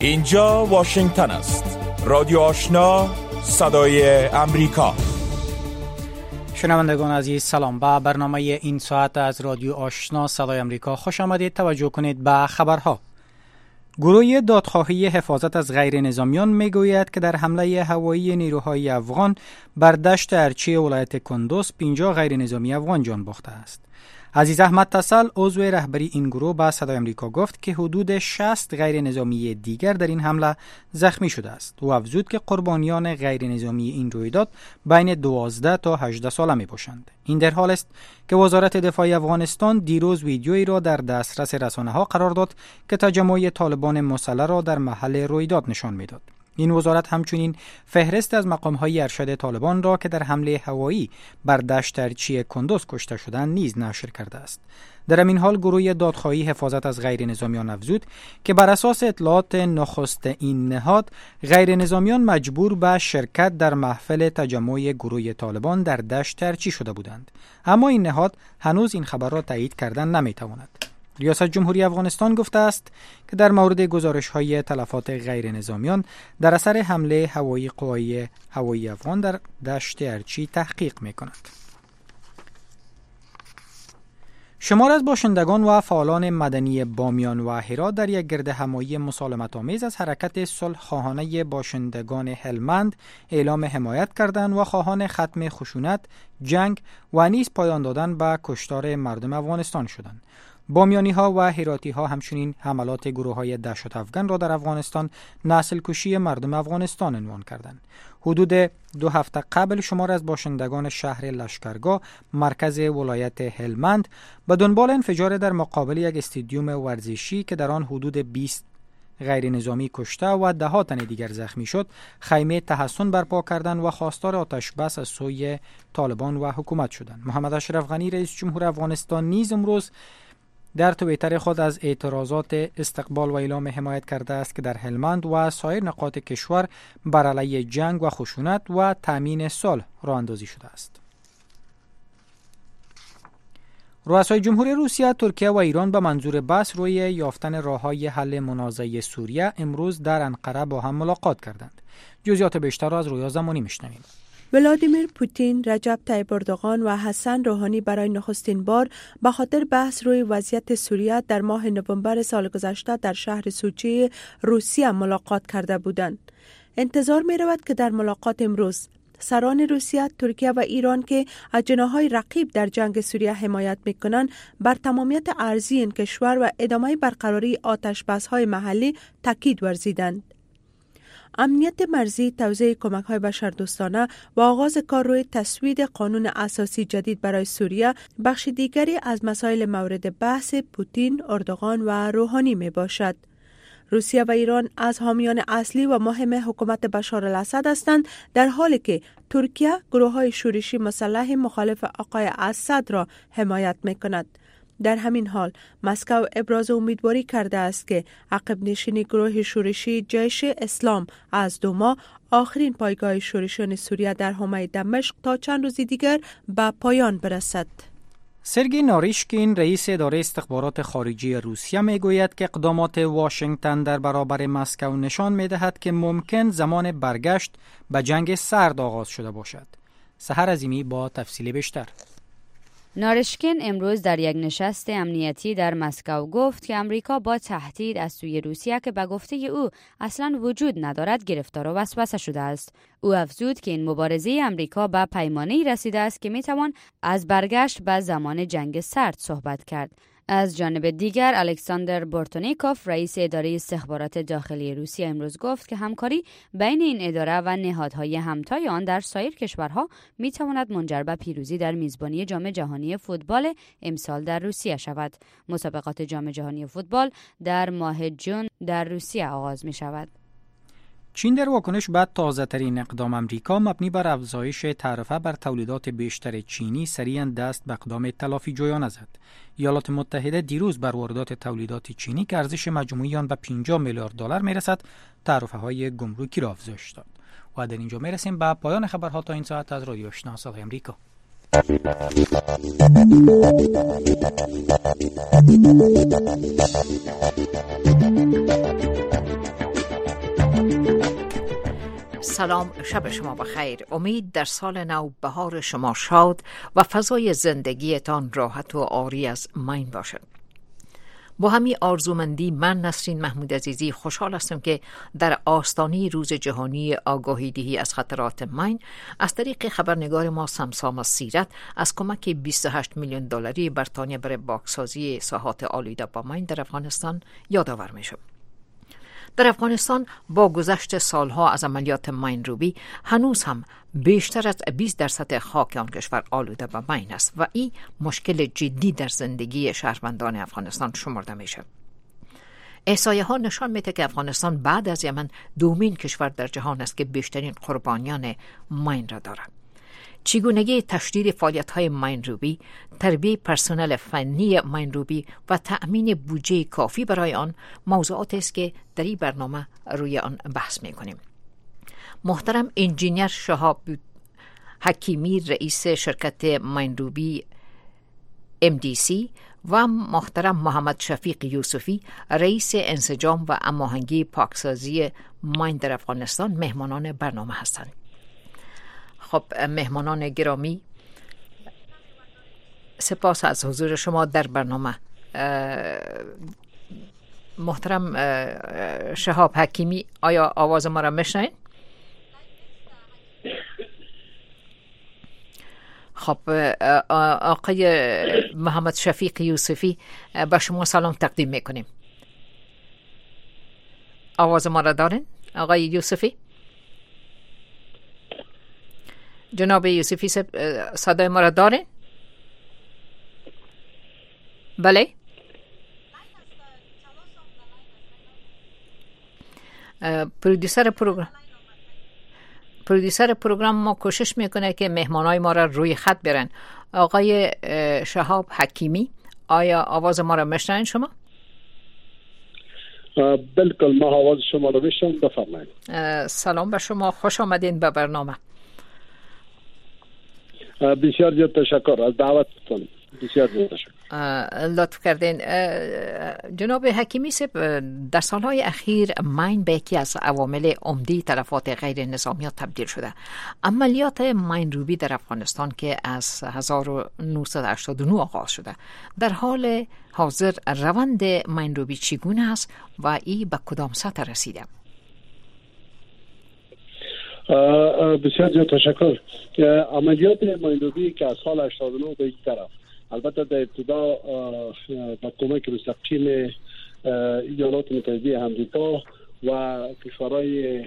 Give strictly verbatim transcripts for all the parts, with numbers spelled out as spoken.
اینجا واشنگتن است. رادیو آشنا، صدای امریکا. شنوندگان عزیز سلام. با برنامه این ساعت از رادیو آشنا صدای امریکا خوش آمدید. توجه کنید به خبرها. گروه دادخواهی حفاظت از غیر نظامیان میگوید که در حمله هوایی نیروهای افغان بر دشت ارچی ولایت کندوز پنجاه غیر نظامی افغان جان باخته است. عزیز احمد تسل عضو رهبری این گروه به صدای امریکا گفت که حدود شصت غیر نظامی دیگر در این حمله زخمی شده است و افزود که قربانیان غیر نظامی این رویداد بین دوازده تا هجده ساله می باشند. این در حال است که وزارت دفاع افغانستان دیروز ویدیویی را در دسترس رسانه‌ها قرار داد که تجمع طالبان مسلح را در محل رویداد نشان می‌داد. این وزارت همچنین فهرست از مقام‌های ارشد طالبان را که در حمله هوایی بر دشت ارچی کندوز کشته شدند نیز نشر کرده است. در همین حال گروه دادخواهی حفاظت از غیر نظامیان افزود که بر اساس اطلاعات نخست این نهاد غیر نظامیان مجبور به شرکت در محفل تجمع گروه طالبان در دشت ارچی شده بودند، اما این نهاد هنوز این خبر را تایید کردن نمی‌تواند. ریاست جمهوری افغانستان گفته است که در مورد گزارش‌های تلفات غیر نظامیان در اثر حمله هوایی قوای هوایی افغان در دشت ارچی تحقیق می‌کند. شمار از باشندگان و فعالان مدنی بامیان و هرات در یک گرد همایی مسالمت‌آمیز از حرکت صلح‌خواهانه باشندگان هلمند اعلام حمایت کردند و خواهان ختم خشونت، جنگ و نیز پایان دادن به کشتار مردم افغانستان شدند. بامیانی ها و هراتی ها همچنین حملات گروه های دهشت افغان را در افغانستان نسل کشی مردم افغانستان عنوان کردند. حدود دو هفته قبل شمار از باشندگان شهر لشکرگاه مرکز ولایت هلمند به دنبال انفجار در مقابل یک استادیوم ورزشی که در آن حدود بیست غیر نظامی کشته و ده ها تن دیگر زخمی شد، خیمه تحصن برپا کردند و خواستار آتش بس از سوی طالبان و حکومت شدند. محمد اشرف غنی رئیس جمهور افغانستان نیز امروز در توییتر خود از اعتراضات استقبال و اعلام حمایت کرده است که در هلمند و سایر نقاط کشور بر علیه جنگ و خشونت و تامین صلح راه اندازی شده است. رؤسای جمهوری روسیه، ترکیه و ایران به منظور بحث روی یافتن راه‌های حل منازعه سوریه امروز در انقره با هم ملاقات کردند. جزئیات بیشتر را از رویا زمانی میشنویم. ولادیمیر پوتین، رجب طیب اردوغان و حسن روحانی برای نخستین بار به خاطر بحث روی وضعیت سوریه در ماه نوامبر سال گذشته در شهر سوچی روسیه ملاقات کرده بودند. انتظار می رود که در ملاقات امروز سران روسیه، ترکیه و ایران که از جناح‌های رقیب در جنگ سوریه حمایت می‌کنند بر تمامیت ارضی این کشور و ادامه برقراری آتش‌بس‌های محلی تاکید ورزیدند. امنیت مرزی، توزیع کمک‌های بشردوستانه و آغاز کار روی تصویب قانون اساسی جدید برای سوریه بخش دیگری از مسائل مورد بحث پوتین، اردوغان و روحانی می باشد. روسیه و ایران از حامیان اصلی و مهم حکومت بشار الاسد هستند، در حالی که ترکیه گروه‌های شورشی مسلح مخالف آقای اسد را حمایت می‌کند. در همین حال مسکو ابراز امیدواری کرده است که عقب نشینی گروه شورشی جیش اسلام از دو ماه آخرین پایگاه شورشیان سوریه در حومه دمشق تا چند روز دیگر به پایان برسد. سرگئی ناریشکین، رئیس اداره استخبارات خارجی روسیه میگوید که اقدامات واشنگتن در برابر مسکو نشان میدهد که ممکن زمان برگشت به جنگ سرد آغاز شده باشد. سحر عظیمی با تفصیل بیشتر. نارشکین امروز در یک نشست امنیتی در مسکو گفت که امریکا با تهدید از سوی روسیه که به گفته او اصلاً وجود ندارد گرفتار و وسوسه شده است. او افزود که این مبارزه امریکا به پیمانه‌ای رسیده است که میتوان از برگشت به زمان جنگ سرد صحبت کرد. از جانب دیگر الکساندر بورتونیکوف، رئیس اداره استخبارات داخلی روسیه، امروز گفت که همکاری بین این اداره و نهادهای همتای آن در سایر کشورها میتواند منجر به پیروزی در میزبانی جام جهانی فوتبال امسال در روسیه شود. مسابقات جام جهانی فوتبال در ماه جون در روسیه آغاز می شود. چین در واکنش به تازه‌ترین اقدام امریکا مبنی بر افزایش تعرفه بر تولیدات بیشتر چینی سریعاً دست به اقدام تلافی جویانه زد. ایالات متحده دیروز بر واردات تولیدات چینی که ارزش مجموعی آن به پنجاه میلیارد دلار میرسد تعرفه‌های گمرکی را افزایش داد. و در اینجا میرسیم به پایان خبرها تا این ساعت از رادیو آشنا صدای امریکا. سلام، شب شما بخیر. امید در سال نو بهار شما شاد و فضای زندگیتان راحت و عاری از ماین باشد. با همین آرزومندی من نسرین محمود عزیزی خوشحال هستم که در آستانه روز جهانی آگاهی دهی از خطرات ماین از طریق خبرنگار ما سمسام سیرت از کمک بیست و هشت میلیون دلاری بریتانیا برای پاکسازی ساحات آلوده با ماین در افغانستان یادآور میشم. در افغانستان با گذشت سالها از عملیات ماین روبی هنوز هم بیشتر از بیست درصد خاک آن کشور آلوده به ماین است و این مشکل جدی در زندگی شهروندان افغانستان شمرده میشه. احصایه ها نشان میده که افغانستان بعد از یمن دومین کشور در جهان است که بیشترین قربانیان ماین را دارد. چگونگی تشدید فعالیت‌های ماین روبی، تربیت پرسنل فنی ماین روبی و تأمین بودجه کافی برای آن موضوعاتی است که در این برنامه روی آن بحث می‌کنیم. محترم انجینیر شهاب حکیمی رئیس شرکت ماین روبی ام دی سی و محترم محمد شفیق یوسفی رئیس انسجام و هماهنگی پاکسازی ماین در افغانستان مهمانان برنامه هستند. خب مهمانان گرامی، سپاس از حضور شما در برنامه. محترم شهاب حکیمی، آیا آواز ما را میشنوید؟ خب آقای محمد شفیق یوسفی، با شما سلام تقدیم میکنیم. آواز ما را دارین آقای یوسفی؟ جناب یوسفی صدای ما را دارین؟ بله؟ پرودیسر پروگرام پرودیسر پروگرام ما کوشش میکنه که مهمانای ما را روی خط برن. آقای شهاب حکیمی، آیا آواز ما را میشنوین شما؟ بلکل، ما آواز شما را میشنوم، بفرمایید. سلام به شما، خوش آمدین به برنامه. بسیار زیاد تشکر از دعوتتون. بسیار زیاد تشکر. لطف کردین. جناب حکیمی صاحب، در سالهای اخیر ماین به یکی از عوامل عمده تلفات غیر نظامی تبدیل شده. عملیات ماین روبی در افغانستان که از هزار و نهصد و هشتاد و نه آغاز شده، در حال حاضر روند ماین روبی چگونه است و ای به کدام سطح رسیده؟ بسیار زیاد تشکر. عملیات ماین روبی که از سال هشتاد و نه به این طرف، البته در ابتدا با کمک مستقیم ایالات متحده آمریکا و کشورهای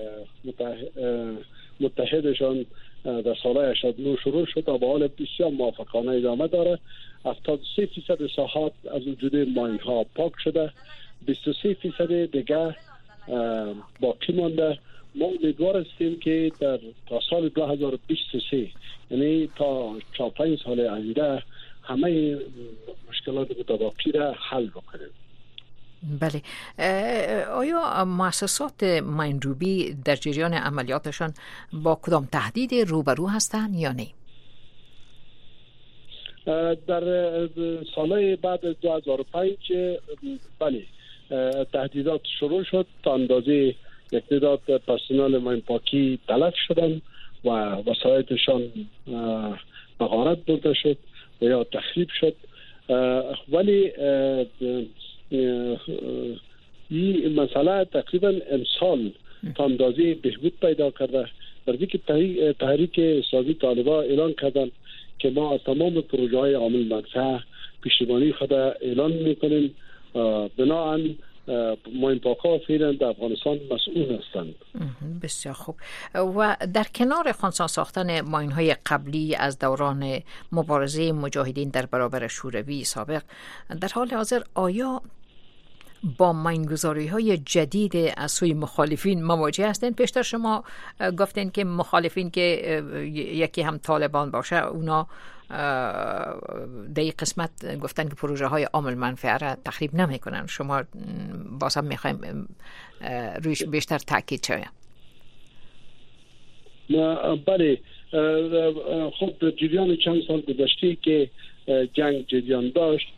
متحدشان در سال هشتاد و نه شروع شد و به حال بسیار موفقانه ادامه داره. هفتاد و سه درصد ساحات از وجود ماین ها پاک شده، بیست و سه درصد دیگه باقی مانده. ما امیدوار هستیم که در تا سال دو هزار و بیست و سه، یعنی تا چهار پنج سال آینده، همه مشکلات متباقی را حل بکنیم. بله. آیا مؤسسات ماین روبی در جریان عملیاتشان با کدام تهدید روبرو هستند یا نه؟ در سالهای بعد از دو هزار و پنج بله تهدیدات شروع شد. تا اندازه یک تعداد پرسنل ماین پاکی تلف شدن و وسایلشان به غارت برده شد و یا تخریب شد، ولی این مسئله تقریبا امسال تا اندازه بهبود پیدا کرده. در اینکه که تحریک اسلامی طالبان اعلان کردن که ما از تمام پروژه های عامل منفعه پشتیبانی خود اعلان میکنیم. بنابراین ماین پاکا فعلا در افغانستان مسئول هستند. بسیار خوب. و در کنار خنثی ساختن ماین های قبلی از دوران مبارزه مجاهدین در برابر شوروی سابق، در حال حاضر آیا با ماینگذاری های جدید از سوی مخالفین مواجه هستین؟ پیشتر شما گفتین که مخالفین که یکی هم طالبان باشه، اونا در این قسمت گفتن که پروژه های عامل منفعه را تخریب نمی کنن. شما بازم میخوایم رویش بیشتر تاکید شوید. بله، خب در جریان چند سال گذشته که جنگ جریان داشت،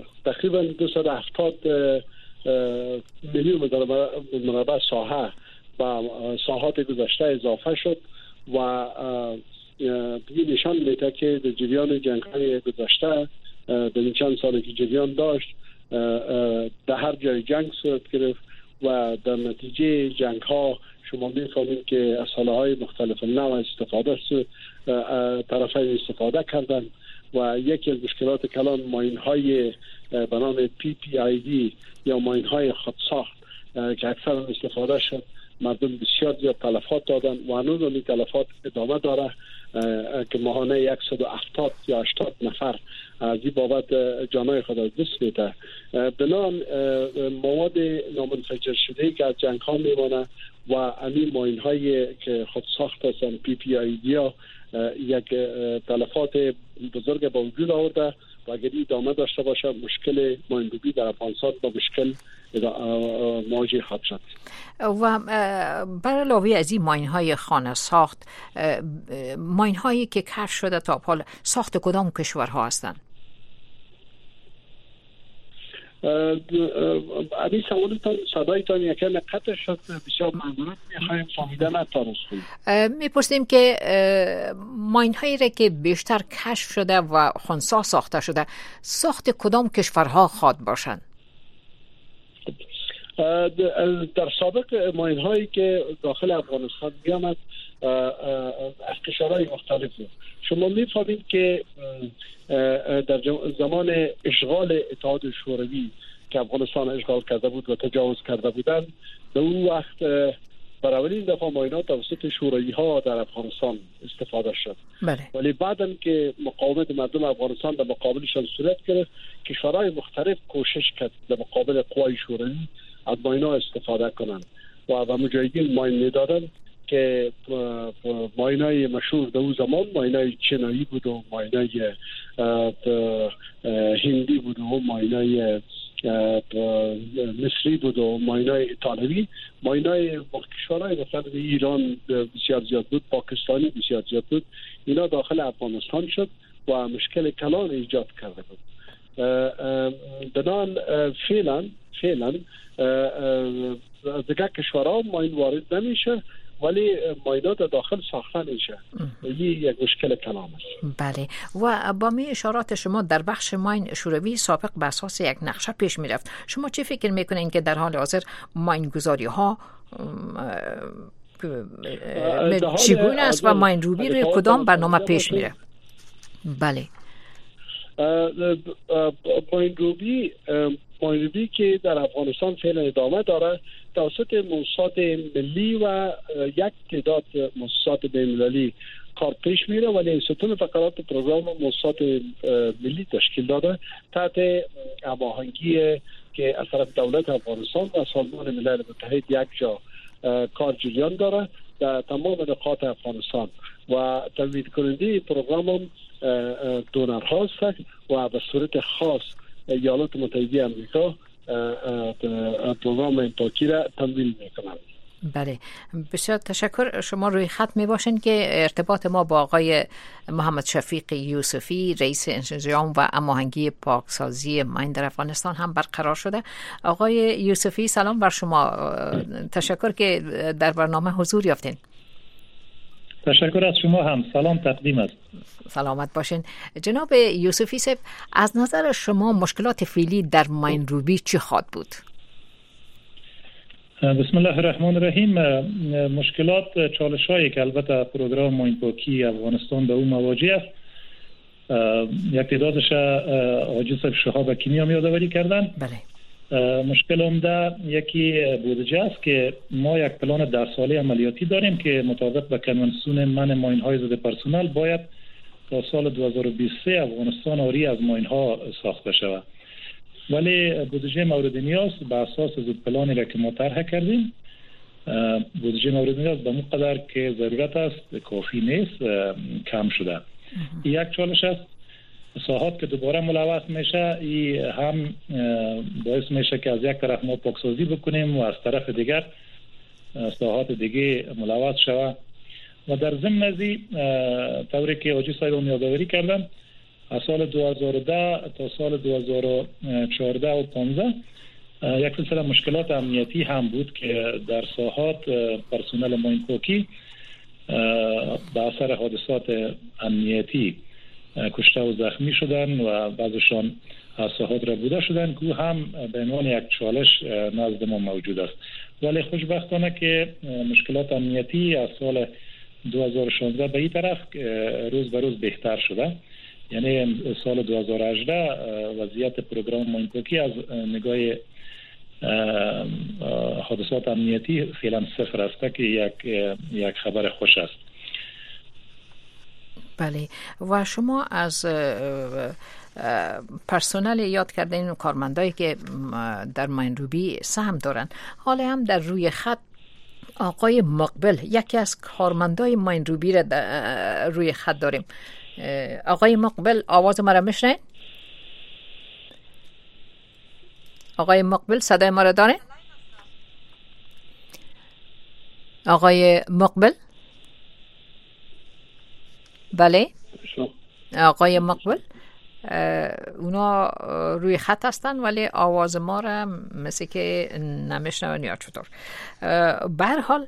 تقریبا دویست و هفتاد میلیون مربع ساحه به ساحات گذشته اضافه شد و دیگه نشان میده که در جریان جنگ‌های گذشته در این چند سالی که جریان داشت در هر جای جنگ صورت گرفت و در نتیجه جنگ ها شما می‌فهمید که از سلاح‌های مختلف نوع استفاده طرفین استفاده کردن و یکی از مشکلات کلان ماین‌های به نام پی پی آی دی یا ماین‌های خودساخت که اکثر استفاده شد، مردم بسیار زیاد تلفات دادن و هنوز این تلفات ادامه داره که ماهانه صد و هفتاد یا هشتاد نفر از این بابت جانای خود از دست میده. بنان مواد نامنفجر شده که از جنگ ها میمانه و همین ماین هایی که خود ساخت هستن پی پی آی دی ها یک تلفات بزرگ با وجود آورده و اگر ادامه داشته باشه مشکل مایندوبی در افغانستان با مشکل مواجه خواهد شد. و بر علاوه از این ماین های خانه ساخت، ماین هایی که کشف شده تا حال ساخت کدام کشورها هستند؟ این سوالتان صدایتان یکم قطع شد، بسیار معذرت میخوایم فهمیدن نتونست کنیم. میپرسیم که ماین هایی را که بیشتر کشف شده و خنثی ساخته شده ساخت کدام کشورها خواد باشند؟ در سابق ماین هایی که داخل افغانستان میامد از کشورهای مختلف شما میفهمید که در زمان اشغال اتحاد شوروی که افغانستان اشغال کرده بود و تجاوز کرده بودند، در اون وقت برای اولین دفعه ماینات توسط شوروی ها در افغانستان استفاده شد. بله. ولی بعداً که مقاومت مردم افغانستان در مقابلشان صورت گرفت، کشورهای مختلف کوشش کرد در مقابل قوای شوروی از ماینا استفاده کنند و و مجاهدین ماین میدادن که ماینای مشهور در اون زمان ماینای چینایی بود و ماینای هندی بود و ماینای مصری بود و ماینای ایتالوی، ماینای کشورهای مثلا ایران بسیار زیاد بود، پاکستانی بسیار زیاد بود. اینا داخل افغانستان شد و مشکل کلان ایجاد کرده بود. بنان فعلا فعلا دیگه کشورها ماین وارد نمیشه ولی ماینات داخل ساخته میشه. این یک مشکل کلان است. بله. و با می اشارات شما در بخش ماین شوروی سابق بر اساس یک نقشه پیش میرفت. شما چه فکر میکنین که در حال حاضر ماین گذاری ها چگونه است و ماین روبی روی کدام برنامه پیش میره؟ بله. ماین روبی ماین روبی که در افغانستان فعلا ادامه داره توسط مؤسسات ملی و یک تعداد مؤسسات بین‌المللی کار پیش میره، ولی ستون فقرات پروگرام مؤسسات ملی تشکیل داده تحت هماهنگی که از طرف دولت افغانستان و سازمان ملل متحد یک جا کار جریان داره در تمام نقاط افغانستان و تمویل کننده پروگرام هم دونر هاست و به صورت خاص ایالات متحده آمریکا پروگرام انتاکی را تمویل میکنند. بله، بسیار تشکر. شما روی خط می باشین که ارتباط ما با آقای محمد شفیق یوسفی رئیس انسجام و هماهنگی پاکسازی ماین در افغانستان هم برقرار شده. آقای یوسفی سلام بر شما، تشکر که در برنامه حضور یافتین. تشکر از شما هم، سلام تقدیم است. سلامت باشین. جناب یوسفی صاحب، از نظر شما مشکلات فعلی در ماین روبی چی خواهد بود؟ بسم الله الرحمن الرحیم. مشکلات چالش هایی که البته پروگرام ماین پاکی افغانستان به اون مواجه است، یک تعدادش آقای صاحب شهاب کیمیا یادآوری کردن. بله. مشکل عمده یکی بودجه است که ما یک پلان ده ساله عملیاتی داریم که مطابق به کنوانسیون من ماین های ضد پرسنل باید تا سال دو هزار و بیست و سه افغانستان آری از ماین ها ساخته شود، ولی بودجه مورد نیاز به اساس زود پلانی را که ما طرح کردیم، بودجه مورد نیاز به مقدار که ضرورت است کافی نیست، کم شده. یک چالش است. ساحات که دوباره ملوث میشه، این هم باعث میشه که از یک طرف ما پاکسازی بکنیم و از طرف دیگر ساحات دیگه ملوث شود. و در ضمن از طوری که حاجی صاحب هم یادآوری کردن، از سال دو هزار و ده تا سال دو هزار و چهارده و پانزده یک سلسله مشکلات امنیتی هم بود که در ساحات پرسنل ماینپاکی به اثر حادثات امنیتی کشته و زخمی شدن و بعضشان از ساحات را بوده شدن که هم به عنوان یک چالش نزد ما موجود است. ولی خوشبختانه که مشکلات امنیتی از سال دو هزار و شانزده به این طرف روز به روز بهتر شده. یعنی سال دو هزار و هجده وضعیت پروگرام ماینپاکی از نگاه حادثات امنیتی فعلا صفر است که یک یک خبر خوش است. بله. و شما از پرسنل یاد کردین و کارمندایی که در ماینروبی سهم دارن، حالا هم در روی خط آقای مقبل یکی از کارمندای ماینروبی را روی خط داریم. آقای مقبل آواز ما را میشنید؟ آقای مقبل صدای ما را دارین؟ آقای مقبل؟ بله؟ آقای مقبل اونا روی خط هستن ولی آواز ما را مثل که نمیشنون یا چطور. به هر حال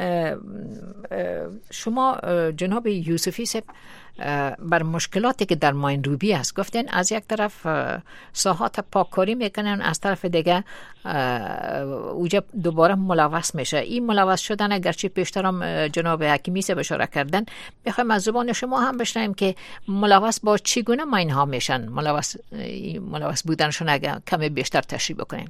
شما جناب یوسفی صاحب بر مشکلاتی که در ماینروبی هست گفتین از یک طرف ساحات پاککاری میکنن، از طرف دیگه اوجا دوباره ملوث میشه. این ملوث شدن اگرچه پیشترم جناب حکیمی صاحب اشاره کردن، میخوایم از زبان شما هم بشنویم که ملوث با چگونه ماین ها میشن، ملوث ملوث بودنشون اگه کمی بیشتر تشریح بکنین.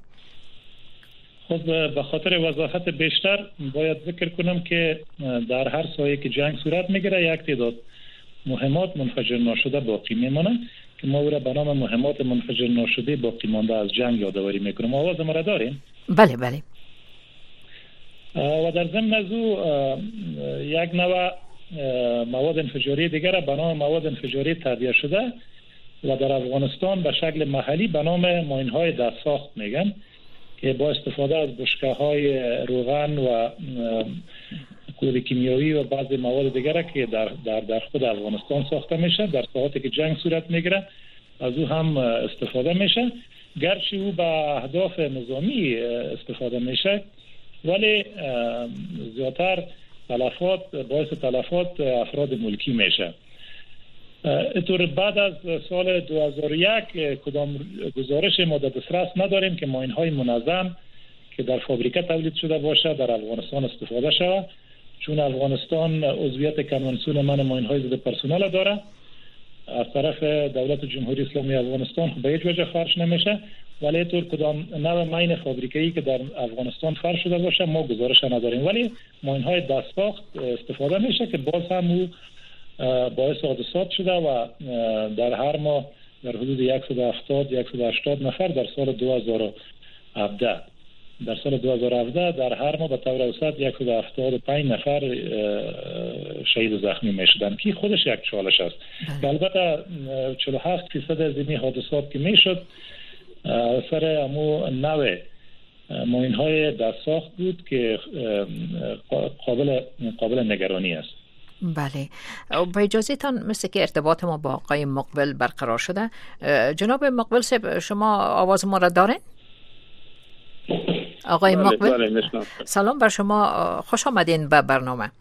خب به خاطر وضاحت بیشتر باید ذکر کنم که در هر سایه که جنگ صورت میگیره یک تعداد مهمات منفجر ناشده باقی میمانند که ما او را به نام مهمات منفجر ناشده باقی مانده از جنگ یادآوری میکنیم. آواز ما را داریم؟ بله بله. و در ضمن از او یک نوع مواد انفجاری دیگر را به نام مواد انفجاری تعبیه شده و در افغانستان به شکل محلی به نام ماین‌های دستساخت میگن که با استفاده از بشکه‌های روغن و کود کیمیایی و بعضی مواد دیگر که در در در خود افغانستان ساخته میشه، در ساحاتی که جنگ صورت میگیره از او هم استفاده میشه، گرچه او به اهداف نظامی استفاده میشه ولی زیادتر تلفات باعث تلفات افراد ملکی میشه. اینطور بعد از سال دو هزار و یک کدام گزارش ما در دسترس نداریم که ماین‌های منظم که در فابریکه تولید شده باشه در افغانستان استفاده شود، چون افغانستان عضویت کنوانسیون من ماین‌های ضد پرسنل داره از طرف دولت جمهوری اسلامی افغانستان به هیچ وجه فرش نمیشه، ولی اینطور کدام نوع ماین فابریکه‌ای که در افغانستان فرش شده باشه ما گزارش نداریم، ولی ماین‌های دستساخت استفاده میشه که باز هم او باعث حادثات شده و در هر ماه در حدود صد و هفتاد تا صد و هشتاد نفر در سال دو هزار و هفده در سال دو هزار و هفده در هر ماه به طور اوسط صد و هفتاد و پنج نفر شهید و زخمی میشدن که خودش یک چالش است. البته چهل و هفت درصد از این حادثات که میشد اثر امو نوع ماین‌های دستساخت بود که قابل قابل نگرانی است. بله. با اجازهتان مثل که ارتباط ما با آقای مقبل برقرار شده. جناب مقبل صاحب شما آواز ما را دارین؟ آقای بله، مقبل بله، سلام بر شما، خوش آمدین به برنامه.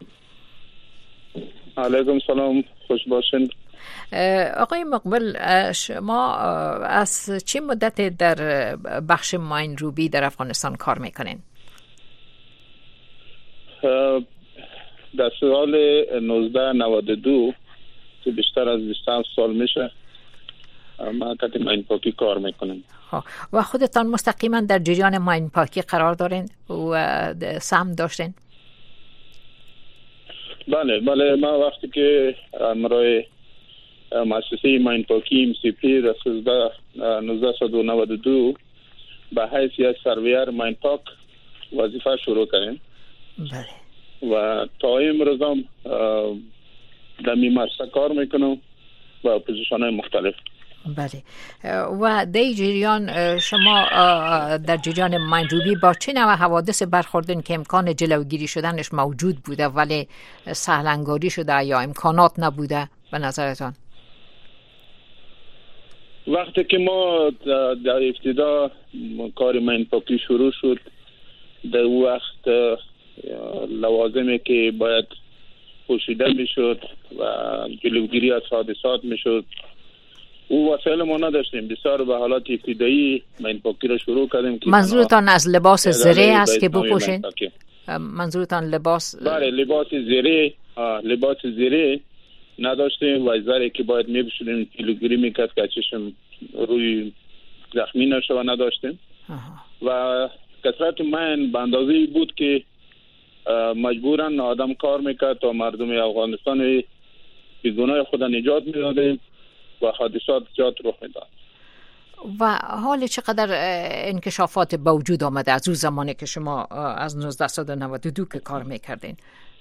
علیکم سلام، خوش باشین. آقای مقبل شما از چه مدت در بخش ماینروبی در افغانستان کار میکنین؟ در سال نوزده نود و دو که بیشتر از بیست و هفت سال میشه ما کتی ماین پاکی کار میکنیم. و خودتان مستقیما در جریان ماین پاکی قرار دارین و سهم داشتین؟ بله بله، ما وقتی که امرای مؤسسه ماین پاکی ام سی پی در نوزده نود و دو به حیث یک سرویر ماین پاک وظیفه شروع کردیم. بله. و تا امروز هم در میمارسه کار میکنم و پوزیشن های مختلف. بله. و در جریان شما در جریان ماینروبی با چه نوع حوادث برخوردین که امکان جلوگیری شدنش موجود بوده ولی سهلنگاری شده یا امکانات نبوده به نظرتان؟ وقتی که ما در ابتدا کار ماین پاکی شروع شد، در وقت لوازمی که باید پوشیده میشد و جلوگیری از حادثات میشد، او وسایل ما نداشتیم. بسیار به حالات ابتدایی ماین پاکی را شروع کردیم. منظورتان از لباس زره است که بپوشین؟ منظورتان لباس؟ بله، لباس زره، لباس زره نداشتیم و زره که باید میپوشیدیم جلوگیری میکرد که چشم روی زخمی نشه و نداشتیم. و کثرت ماین به اندازه‌ای بود که مجبورن آدم کار میکرد تا مردم افغانستان به گناه خود نجات میدادیم و حادثات زیاد رخ میداد. و حال چقدر انکشافات به وجود آمده از اون زمانی که شما از نوزده نود و دو که کار میکردین؟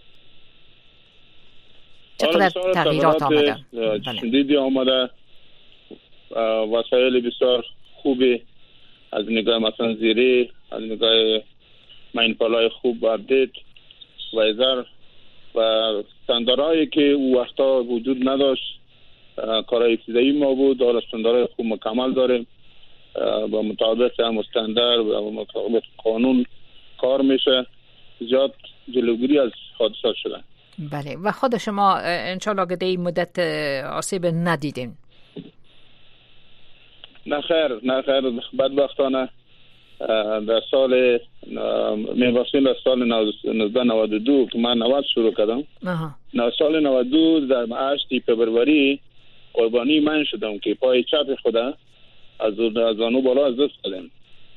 چقدر تغییرات آمده؟ شدیدی آمده. وسایل بسیار خوبی از نگاه مثلا زیره، از نگاه ماین پالای خوب بردید و زر و استانداردهایی که او وقتا وجود نداشت، کارهای ابتدایی ما بود. حالا استانداردهای خوب مکمل داریم، با مطابق هم استاندارد و مطابق قانون کار میشه. زیاد جلوگیری از حادثات شده. بله. و خود شما انشالله که این مدت آسیب ندیدین؟ نه خیر، نه خیر. بدبختانه در سال میواسین در سال نوزده نود و دو که من نود شروع کردم، نه سال نود و دو در هشت فبروری قربانی من شدم که پای چپ خدا از از آنو بالا از دست دادم.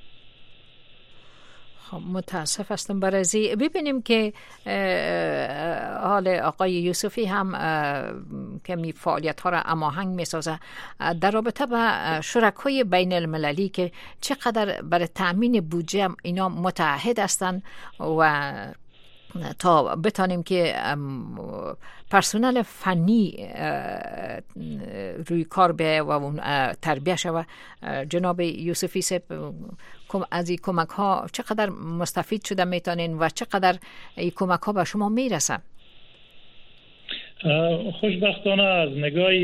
متاسف هستم برای زی. ببینیم که حال آقای یوسفی هم کمی فعالیت ها را هماهنگ میسازه در رابطه با شرکای بین المللی که چقدر برای تأمین بودجه اینا متعهد هستند و تا بتانیم که پرسنل فنی روی کار به و اون تربیه شود. جناب یوسفی صاحب از این کمک ها چقدر مستفید شده میتونین و چقدر این کمک ها به شما میرسن؟ خوشبختانه از نگاه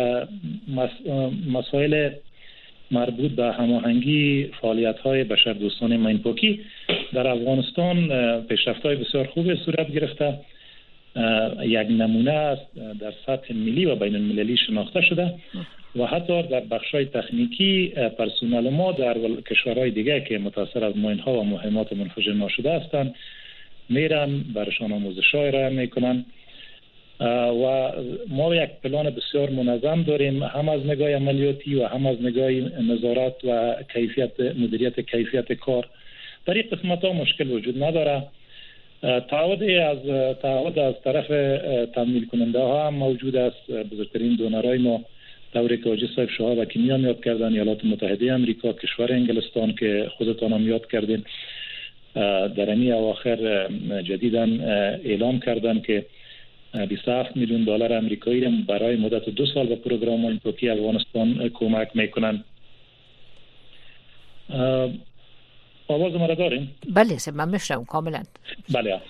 مسائل مربوط به هماهنگی فعالیت‌های بشردوستانه ماین پاکی در افغانستان پیشرفت‌های بسیار خوب صورت گرفته. یک نمونه است در سطح ملی و بین المللی شناخته شده و حتی در بخش‌های تکنیکی پرسنل ما در کشورهای دیگه که متأثر از ماین‌ها و مهمات منفجر ناشده هستند میرن برشان آموزش‌های ارائه میکنن و ما یک پلان بسیار منظم داریم، هم از نگاه عملیاتی و هم از نگاه نظارت و کیفیت مدیریت کیفیت کار. در این قسمت ها مشکل وجود نداره. تعهد از تعهد از طرف تمویل کننده ها هم موجود است. بزرگترین دونرای ما دوره که حاجی صاحب شهاب و کنیا یاد کردن، ایالات متحده آمریکا، کشور انگلستان که خودتان هم یاد کردین، در این اواخر جدیداً اعلام کردن که بیست و هفت میلیون دلار آمریکایی برای مدت دو سال به پروگرام ماین پاکی افغانستان کمک میکنن. آواز ما را داریم؟ بله، من میشنوم کاملا. بله.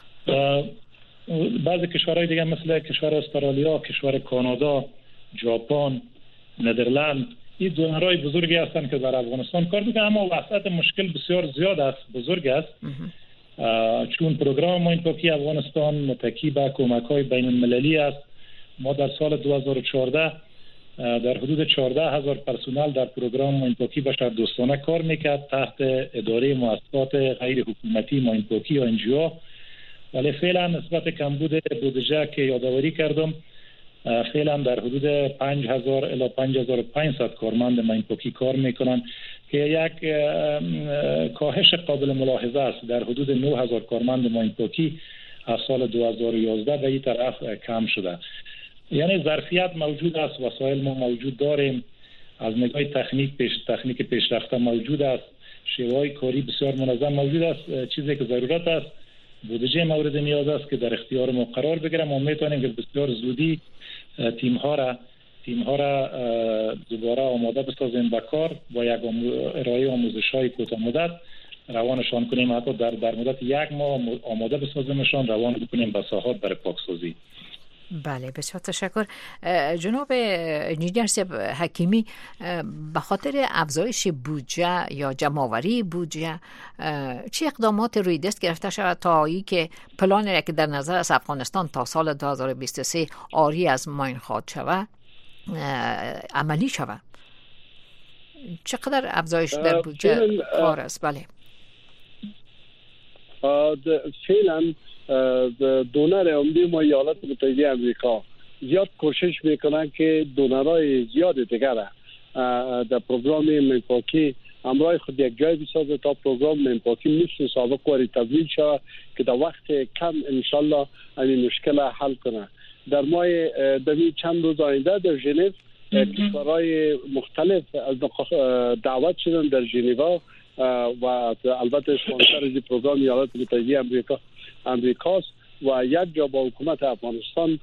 بعضی کشورهای دیگه مثل کشور استرالیا، کشور کانادا، ژاپن، ندرلند، این دونرهای بزرگی هستند که در افغانستان کار میکنن، اما وسعت مشکل بسیار زیاد است، بزرگ است. چون پروگرام ماین پاکی افغانستان متکی به کمک‌های بین المللی است. ما در سال دو هزار و چهارده در حدود چهارده هزار پرسنل در پروگرام ماین پاکی بشردوستانه کار میکرد تحت اداره مؤسسات غیر حکومتی ماین پاکی یا ان جی او، ولی فعلا نسبت کمبود بودجه که یادآوری کردم فعلا در حدود پنج هزار الی پنج هزار و پانصد کارمند ماین پاکی کار میکنن که یک کاهش قابل ملاحظه است. در حدود نه هزار کارمند ماین پاکی از سال دو هزار و یازده به این طرف کم شده. یعنی ظرفیت موجود است، وسایل ما موجود داریم، از نگاه تکنیک پیش تکنیک پیشرفته موجود است، شیوه‌های کاری بسیار منظم موجود است. چیزی که ضرورت است بودجه مورد نیاز است که در اختیار ما قرار بگیره. ما میتونیم که بسیار زودی تیم ها را تیم ها را دوباره آماده بسازیم به کار با یک ارائه آموزش‌های کوتاه مدت روانشان کنیم، حتی در در مدت یک ماه آماده بسازیمشان روان بکنیم به ساحات برای پاکسازی. بله بسیار تشکر. جناب انجینیر صاحب حکیمی، به خاطر افزایش بودجه یا جمع‌آوری بودجه چه اقدامات روی دست گرفته شود تا ای که پلانی که در نظر از افغانستان تا سال دو هزار و بیست و سه آری از ماین خواهد شود عملی شود؟ چقدر افزایش در بودجه کار است؟ بله فعلا دونر عمده ما ایالات متحده آمریکا زیاد کوشش میکنن که دونرای زیاد دیگر در پروگرام منپاکی همراه خود یک جای بسازه تا پروگرام منپاکی مثل سابق واری تبدیل شود که در وقت کم انشالله این مشکل حل کنه. در ماه دوی چند روز آینده در ژنو کشورهای مختلف دعوت شدن در ژنو و البته اسپانسر از پروگرام ایالات متحده آمریکا امریکاست و یک جا با حکومت افغانستان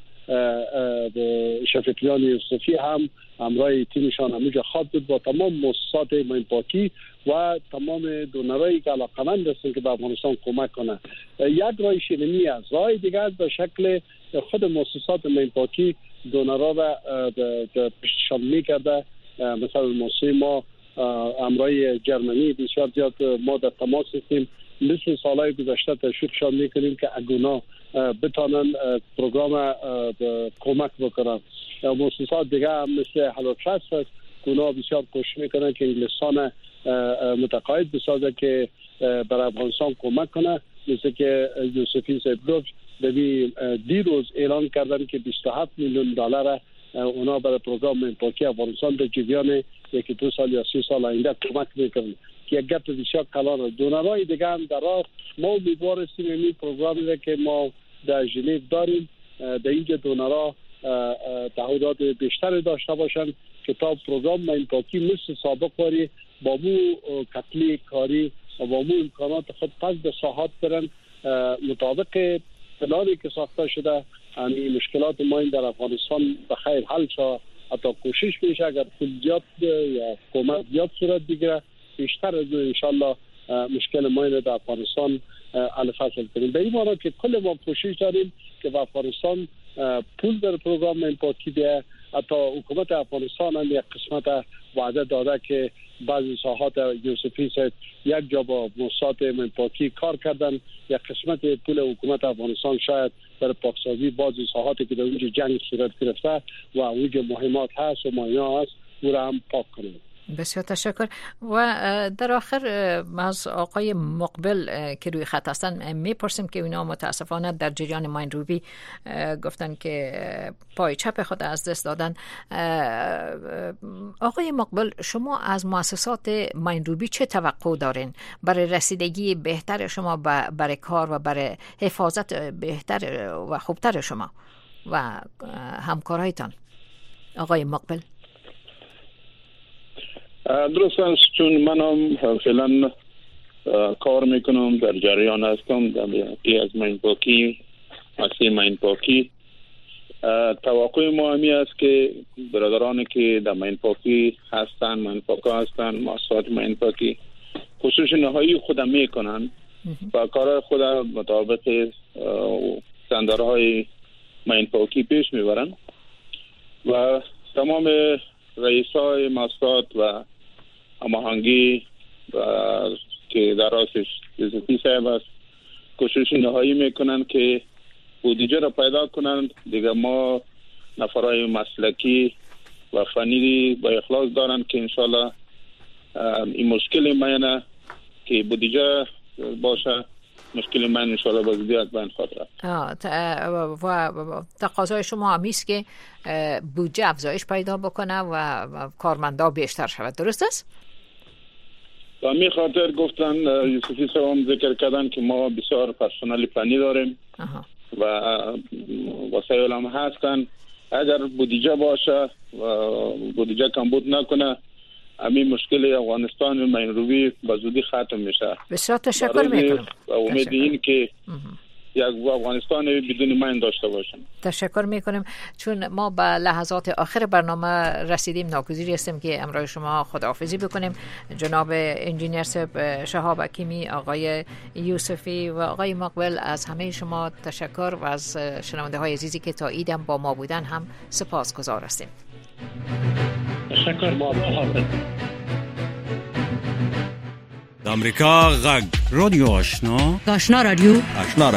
شفیقیان یوسفی هم همراه تیمشان همونجا خواب بود با تمام مؤسسات منپاکی و تمام دونرایی که علاقمند هستند که به افغانستان کمک کنند. یک راه شیرینی است. راه دیگر به شکل خود مؤسسات منپاکی دونرها را پیشنهاد می‌کرده. مثلا مؤسسه ما همراه جرمنی بسیار زیاد ما در تماس هستیم، مثل سالهای گذشته تشویقشان میکنیم که اگونا بتانن پروگرام کمک بکنن. مؤسسات دیگه هم مثل هلو ترست هست که اونا بسیار کوشش میکنن که انگلستان متقاعد بسازه که برای افغانستان کمک کنه، مثل که یوسفی صاحب گفت دیروز اعلان کردن که بیست و هفت میلیون دلار اونا برای پروگرام منپاکی افغانستان در جریان یکی دو سال یا سی سال آینده کمک میکنن که یک گپ بسیار کلان. دونرهای دیگه هم در راه ما امیدوار هستیم این پروگرامی را که ما در ژنو داریم در اینجا دونرها تعهدات بیشتر داشته باشن که تا پروگرام منپاکی مثل سابق واری با مو کتلی کاری و با مو امکانات خود پس به ساحات برن مطابق پلانی که ساخته شده. یعنی مشکلات ما این در افغانستان به خیر حل شد. حتی کوشش میشه اگر پول زیاد یا کمک زیاد صورت بگیره بیشتر از انشالله مشکل ما این در افغانستان حل فصل کنیم. به این معنی که کل ما کوشش داریم که به افغانستان پول در پروگرام منپاکی بیه. حتی حکومت افغانستان هم یک قسمت وعده داده که بعضی ساحات یوسفی صاحب یک جا با مؤسسات منپاکی کار کردن، یک قسمت پول حکومت افغانستان شاید برای پاکسازی بعضی ساحاتی که در اونجا جنگ صورت گرفته و اونجا مهمات هست و ماینا هست او را هم پاک کنیم. بسیار تشکر. و در آخر از آقای مقبل که روی خط هستن میپرسیم که اینا متاسفانه در جریان ماین روبی گفتن که پای چپ خود از دست دادن. آقای مقبل، شما از مؤسسات ماین روبی چه توقع دارین برای رسیدگی بهتر شما برای کار و برای حفاظت بهتر و خوبتر شما و همکارایتان؟ آقای مقبل. درست است، چون من هم فعلا کار میکنم، در جریان هستم در از منپاکی مسیح منپاکی. توقع ما همی است که برادرانی که در منپاکی هستن منپاکا هستن مؤسسات منپاکی خصوص نهایی خود میکنن و کار خود مطابق استانداردهای منپاکی پیش میبرن و تمام رئیسای مؤسسات و هماهنگی و که در راستش یوسفی صاحب است کوشش نهایی میکنن که بودجه را پیدا کنند. دیگه ما نفرای مسلکی و فنی با اخلاص دارن که انشالله این مشکل میانه که بودجه باشه مشکل من انشالله با زیاد بین خاطر و تقاضای شما همیست که بودجه افزایش پیدا بکنه و کارمندا بیشتر شود، درست است؟ و می خاطر گفتن یوسفی صاحب هم ذکر کردن که ما بسیار پرسنل فنی داریم آها. و وسایل هم هستن. اگر بودجه باشه و بودجه کمبود نکنه همین مشکل افغانستان ماین روبی به زودی ختم میشه. بسیار تشکر میکنم و امید این که یک افغانستان بدون ماین داشته باشیم. تشکر میکنیم. چون ما به لحظات آخر برنامه رسیدیم، ناگزیر هستیم که امروز شما خداحافظی بکنیم. جناب انجینیر صاحب شهاب حکیمی، آقای یوسفی و آقای مقبل، از همه شما تشکر و از شنونده های عزیزی که تا ایدم با ما بودن هم سپاسگزار هستیم. تشکر. ما حافظ. امریکا غږ رادیو آشنا آشنا رادیو آشنا